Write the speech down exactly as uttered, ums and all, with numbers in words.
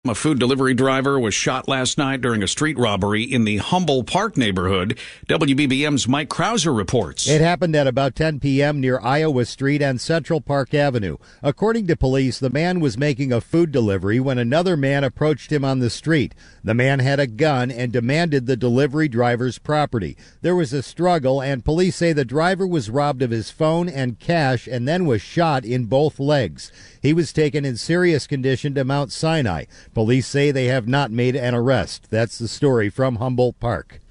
A food delivery driver was shot last night during a street robbery in the Humboldt Park neighborhood. W B B M's Mike Krauser reports. It happened at about ten p.m. near Iowa Street and Central Park Avenue. According to police, the man was making a food delivery when another man approached him on the street. The man had a gun and demanded the delivery driver's property. There was a struggle, and police say the driver was robbed of his phone and cash and then was shot in both legs. He was taken in serious condition to Mount Sinai. Police say they have not made an arrest. That's the story from Humboldt Park.